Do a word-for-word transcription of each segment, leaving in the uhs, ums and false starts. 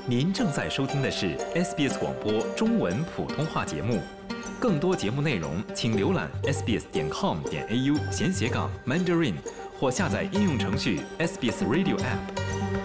您正在收听的是 S B S 广播中文普通话节目。更多节目内容，请浏览 s b s 点 com 点 a u 闲斜杠 Mandarin 或下载应用程序 S B S Radio App。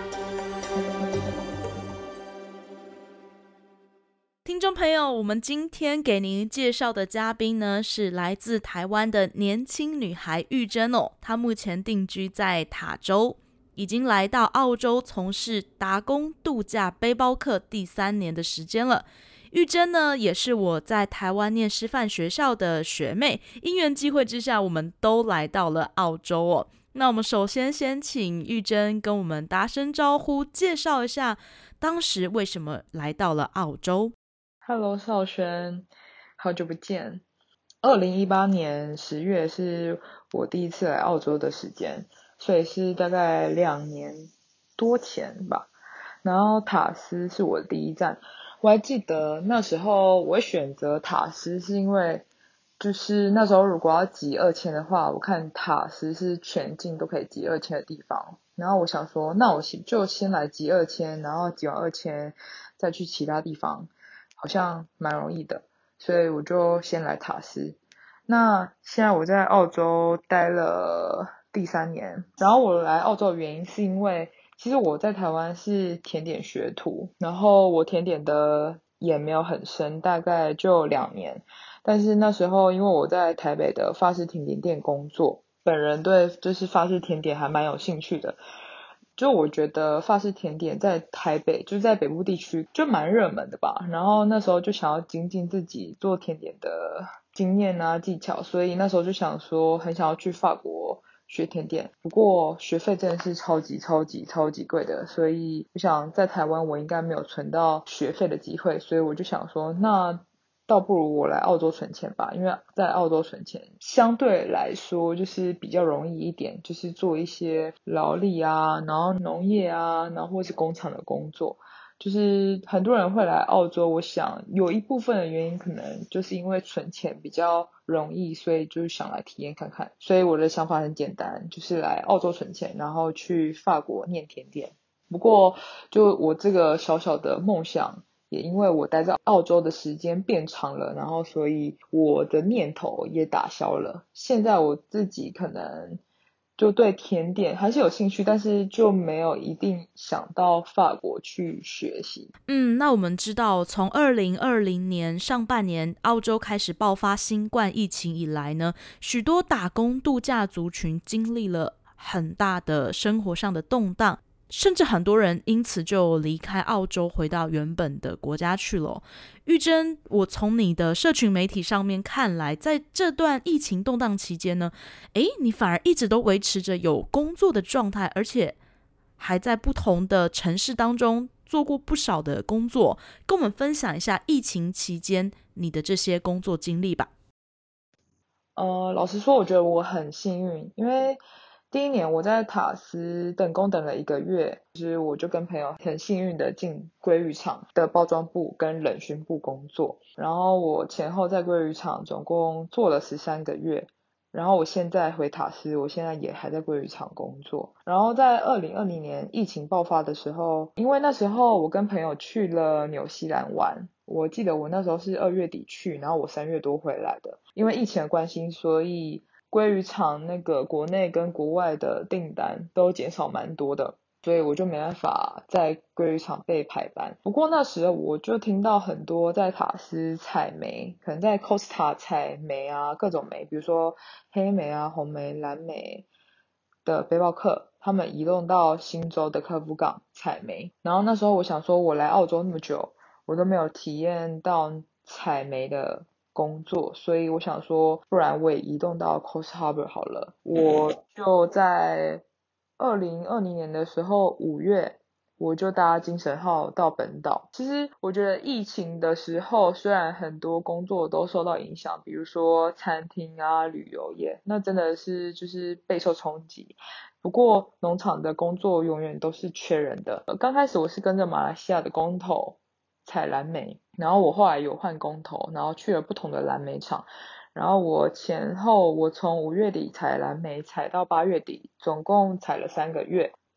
听众朋友，我们今天给您介绍的嘉宾呢，是来自台湾的年轻女孩玉珍哦。她目前定居在塔州，已经来到澳洲从事打工度假背包客第三年的时间了。玉珍呢，也是我在台湾念师范学校的学妹，因缘际会之下，我们都来到了澳洲哦。那我们首先先请玉珍跟我们打声招呼，介绍一下当时为什么来到了澳洲。 Hello， 少轩，好久不见。二零一八年十月是我第一次来澳洲的时间，所以是大概两年多前吧。然后塔斯是我的第一站，我还记得那时候我选择塔斯是因为，就是那时候如果要集二签的话，我看塔斯是全境都可以集二签的地方。然后我想说，那我就先来集二签，然后集完二签再去其他地方。好像蛮容易的，所以我就先来塔斯。那现在我在澳洲待了第三年，然后我来澳洲的原因是因为，其实我在台湾是甜点学徒，然后我甜点的也没有很深，大概就两年。但是那时候因为我在台北的法式甜点店工作，本人对就是法式甜点还蛮有兴趣的。就我觉得法式甜点在台北，就是在北部地区就蛮热门的吧。然后那时候就想要精进自己做甜点的经验啊技巧，所以那时候就想说很想要去法国学甜点。不过学费真的是超级超级超级贵的，所以我想在台湾我应该没有存到学费的机会，所以我就想说那倒不如我来澳洲存钱吧，因为在澳洲存钱相对来说就是比较容易一点，就是做一些劳力啊，然后农业啊，然后或是工厂的工作。就是很多人会来澳洲，我想有一部分的原因可能就是因为存钱比较容易，所以就是想来体验看看。所以我的想法很简单，就是来澳洲存钱，然后去法国念甜点。不过就我这个小小的梦想，也因为我待在澳洲的时间变长了，然后所以我的念头也打消了。现在我自己可能就对甜点还是有兴趣，但是就没有一定想到法国去学习。 嗯，那我们知道从二零二零年上半年澳洲开始爆发新冠疫情以来呢，许多打工度假族群经历了很大的生活上的动荡，甚至很多人因此就离开澳洲回到原本的国家去了。玉珍，我从你的社群媒体上面看来，在这段疫情动荡期间呢，诶，你反而一直都维持着有工作的状态，而且还在不同的城市当中做过不少的工作，跟我们分享一下疫情期间你的这些工作经历吧。 呃，老实说，我觉得我很幸运，因为第一年我在塔斯等工等了一个月，就是我就跟朋友很幸运的进鲑鱼厂的包装部跟冷熏部工作，然后我前后在鲑鱼厂总共做了十三个月，然后我现在回塔斯，我现在也还在鲑鱼厂工作。然后在二零二零年疫情爆发的时候，因为那时候我跟朋友去了纽西兰玩，我记得我那时候是二月底去，然后我三月多回来的。因为疫情的关系，所以鲑鱼厂那个国内跟国外的订单都减少蛮多的，所以我就没办法在鲑鱼厂被排班。不过那时候我就听到很多在塔斯采梅，可能在 Costa 采梅啊，各种梅，比如说黑莓啊、红莓、蓝莓的背包客，他们移动到新州的科夫港采梅。然后那时候我想说，我来澳洲那么久，我都没有体验到采梅的工作，所以我想说不然我也移动到 Coast Harbour 好了。我就在二零二零年的时候五月我就搭精神号到本岛。其实我觉得疫情的时候虽然很多工作都受到影响，比如说餐厅啊、旅游业，那真的是就是备受冲击。不过农场的工作永远都是缺人的。刚开始我是跟着马来西亚的工头采蓝莓，然后我后来有换工头，然后去了不同的蓝莓厂，然后我前后我从五月底采蓝莓采到八月底，总共采了三个月。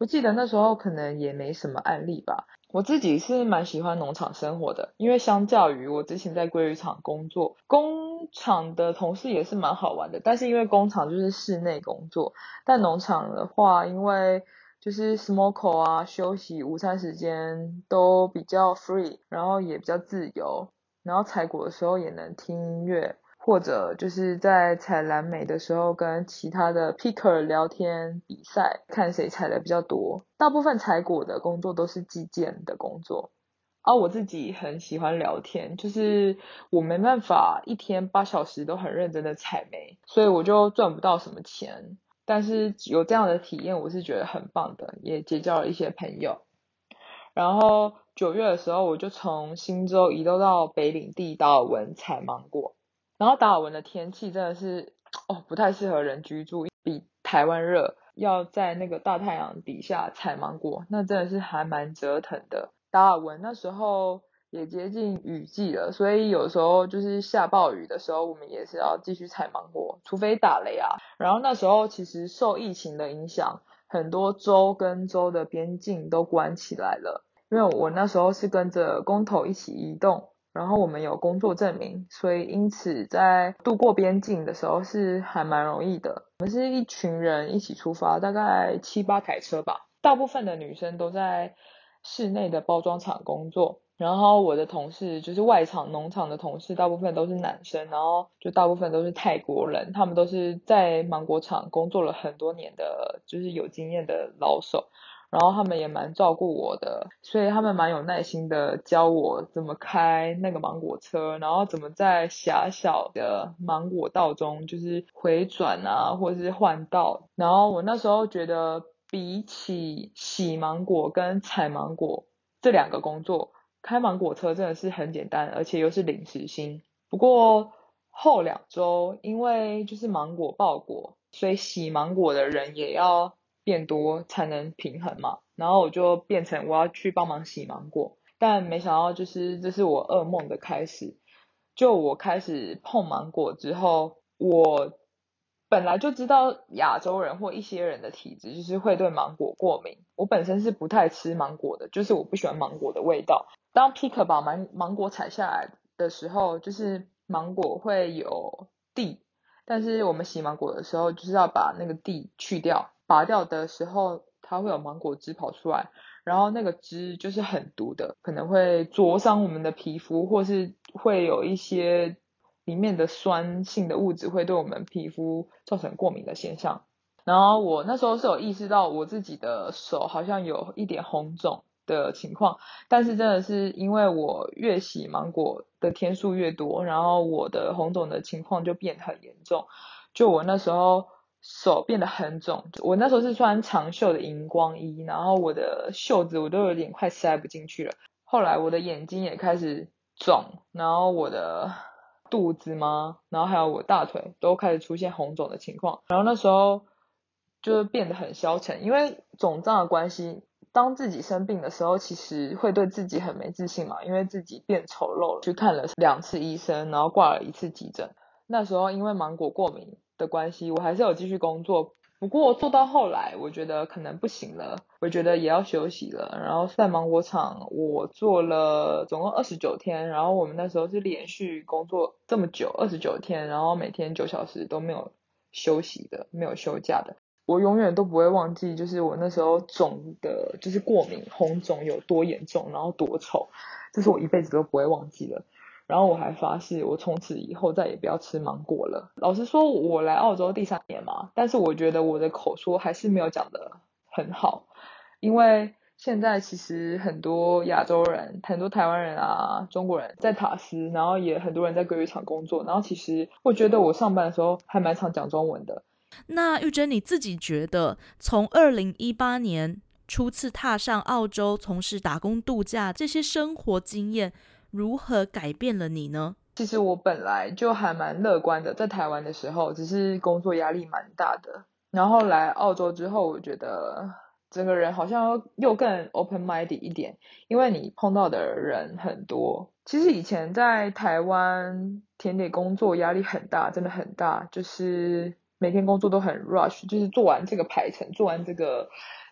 我记得那时候可能也没什么案例吧。我自己是蛮喜欢农场生活的，因为相较于我之前在鲑鱼厂工作，工厂的同事也是蛮好玩的，但是因为工厂就是室内工作，但农场的话，因为就是 smoke 啊，休息、午餐时间都比较 free， 然后也比较自由，然后采果的时候也能听音乐，或者就是在采蓝莓的时候跟其他的 picker 聊天比赛，看谁采的比较多。大部分采果的工作都是计件的工作。啊，我自己很喜欢聊天，就是我没办法一天八小时都很认真的采莓，所以我就赚不到什么钱。但是有这样的体验，我是觉得很棒的，也结交了一些朋友。然后九月的时候，我就从新州移动到北领地达尔文采芒果。然后达尔文的天气真的是哦不太适合人居住，比台湾热，要在那个大太阳底下采芒果，那真的是还蛮折腾的。达尔文那时候也接近雨季了，所以有时候就是下暴雨的时候，我们也是要继续采芒果，除非打雷啊。然后那时候其实受疫情的影响，很多州跟州的边境都关起来了，因为我那时候是跟着工头一起移动，然后我们有工作证明，所以因此在渡过边境的时候是还蛮容易的。我们是一群人一起出发，大概七八台车吧，大部分的女生都在室内的包装厂工作，然后我的同事就是外场农场的同事，大部分都是男生，然后就大部分都是泰国人，他们都是在芒果厂工作了很多年的，就是有经验的老手。然后他们也蛮照顾我的，所以他们蛮有耐心的教我怎么开那个芒果车，然后怎么在狭小的芒果道中就是回转啊，或者是换道。然后我那时候觉得比起洗芒果跟采芒果这两个工作，开芒果车真的是很简单，而且又是临时薪。不过后两周因为就是芒果爆果，所以洗芒果的人也要变多才能平衡嘛，然后我就变成我要去帮忙洗芒果，但没想到就是这是我噩梦的开始。就我开始碰芒果之后，我本来就知道亚洲人或一些人的体质就是会对芒果过敏，我本身是不太吃芒果的，就是我不喜欢芒果的味道。当 picker 把芒芒果采下来的时候，就是芒果会有蒂，但是我们洗芒果的时候就是要把那个蒂去掉，拔掉的时候它会有芒果汁跑出来，然后那个汁就是很毒的，可能会灼伤我们的皮肤，或是会有一些里面的酸性的物质会对我们皮肤造成过敏的现象。然后我那时候是有意识到我自己的手好像有一点红肿的情况，但是真的是因为我越洗芒果的天数越多，然后我的红肿的情况就变得很严重。就我那时候手变得很肿，我那时候是穿长袖的荧光衣，然后我的袖子我都有点快塞不进去了。后来我的眼睛也开始肿，然后我的肚子嘛，然后还有我大腿都开始出现红肿的情况，然后那时候就变得很消沉，因为肿胀的关系，当自己生病的时候其实会对自己很没自信嘛，因为自己变丑陋了，去看了两次医生，然后挂了一次急诊。那时候因为芒果过敏的关系，我还是有继续工作，不过做到后来我觉得可能不行了，我觉得也要休息了。然后在芒果厂我做了总共二十九天，然后我们那时候是连续工作这么久二十九天，然后每天九小时都没有休息的，没有休假的。我永远都不会忘记，就是我那时候肿的就是过敏红肿有多严重，然后多丑，这是我一辈子都不会忘记了。然后我还发誓我从此以后再也不要吃芒果了。老实说我来澳洲第三年嘛，但是我觉得我的口说还是没有讲得很好，因为现在其实很多亚洲人，很多台湾人啊，中国人在塔斯，然后也很多人在鲑鱼厂工作，然后其实我觉得我上班的时候还蛮常讲中文的。 那玉珍你自己觉得从二零一八年初次踏上澳洲从事打工度假，这些生活经验如何改变了你呢？ 其实我本来就还蛮乐观的，在台湾的时候只是工作压力蛮大的，然后来澳洲之后我觉得整个人好像又更 open minded 一点，因为你碰到的人很多。其实以前在台湾甜点工作压力很大，真的很大，就是每天工作都很 rush， 就是做完这个排程，做完这个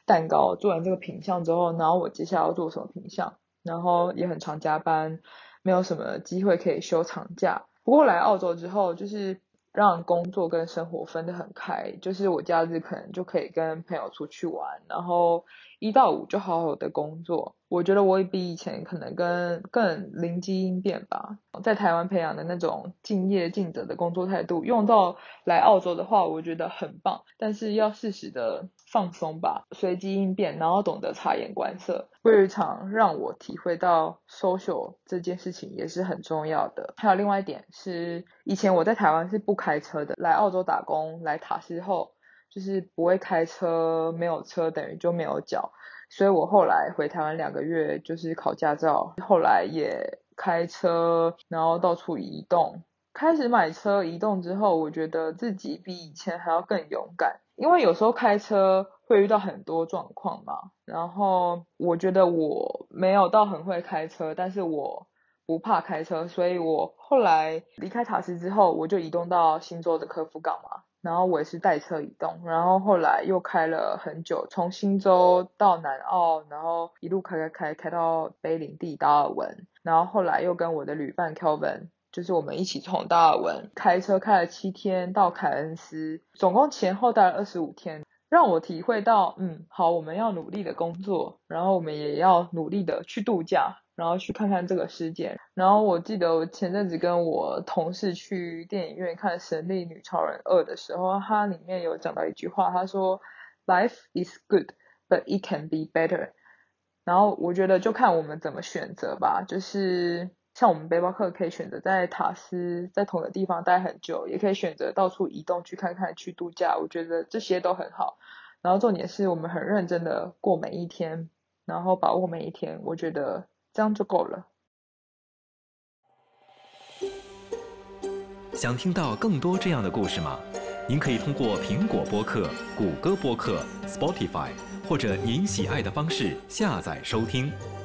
蛋糕，做完这个品项之后，然后我接下来要做什么品项，然后也很常加班，没有什么机会可以休长假。不过来澳洲之后，就是让工作跟生活分得很开，就是我假日可能就可以跟朋友出去玩，然后一到五就好好的工作。我觉得我比以前可能更更灵机应变吧，在台湾培养的那种敬业尽责的工作态度，用到来澳洲的话，我觉得很棒。但是要适时的放松吧，随机应变，然后懂得察言观色。日常让我体会到 social 这件事情也是很重要的。还有另外一点是，以前我在台湾是不开车的，来澳洲打工来塔斯后，就是不会开车，没有车等于就没有脚。所以我后来回台湾两个月，就是考驾照，后来也开车，然后到处移动。开始买车移动之后，我觉得自己比以前还要更勇敢，因为有时候开车会遇到很多状况嘛。然后我觉得我没有到很会开车，但是我不怕开车，所以我后来离开塔斯之后，我就移动到新州的科夫港嘛。然后我也是带车移动，然后后来又开了很久，从新州到南澳，然后一路开开开开到北领地达尔文，然后后来又跟我的旅伴 Kelvin， 就是我们一起从达尔文开车开了七天到凯恩斯，总共前后待了二十五天，让我体会到，嗯，好，我们要努力的工作，然后我们也要努力的去度假，然后去看看这个世界。然后我记得我前阵子跟我同事去电影院看《神力女超人二》的时候，它里面有讲到一句话，他说 Life is good, but it can be better。 然后我觉得就看我们怎么选择吧，就是像我们背包客可以选择在塔斯在同一个地方待很久，也可以选择到处移动去看看去度假，我觉得这些都很好。然后重点是我们很认真的过每一天，然后把握每一天，我觉得这样就够了。 想听到更多这样的故事吗？您可以通过苹果播客、谷歌播客、Spotify 或者您喜爱的方式下载收听。